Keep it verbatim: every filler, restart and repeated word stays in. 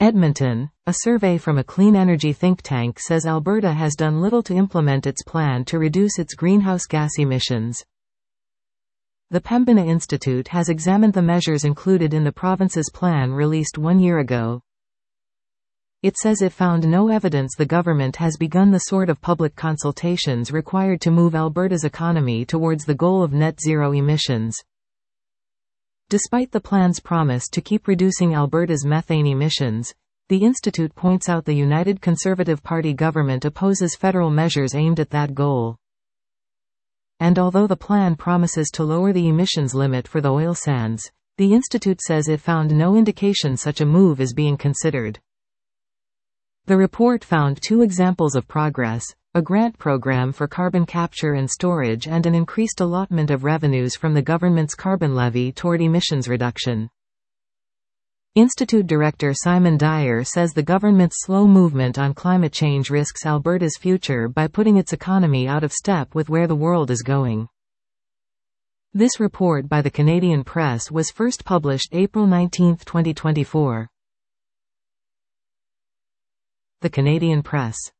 Edmonton, a survey from a clean energy think tank says Alberta has done little to implement its plan to reduce its greenhouse gas emissions. The Pembina Institute has examined the measures included in the province's plan released one year ago. It says it found no evidence the government has begun the sort of public consultations required to move Alberta's economy towards the goal of net zero emissions. Despite the plan's promise to keep reducing Alberta's methane emissions, the Institute points out the United Conservative Party government opposes federal measures aimed at that goal. And although the plan promises to lower the emissions limit for the oil sands, the Institute says it found no indication such a move is being considered. The report found two examples of progress: a grant program for carbon capture and storage and an increased allotment of revenues from the government's carbon levy toward emissions reduction. Institute Director Simon Dyer says the government's slow movement on climate change risks Alberta's future by putting its economy out of step with where the world is going. This report by the Canadian Press was first published April nineteenth, twenty twenty-four. The Canadian Press.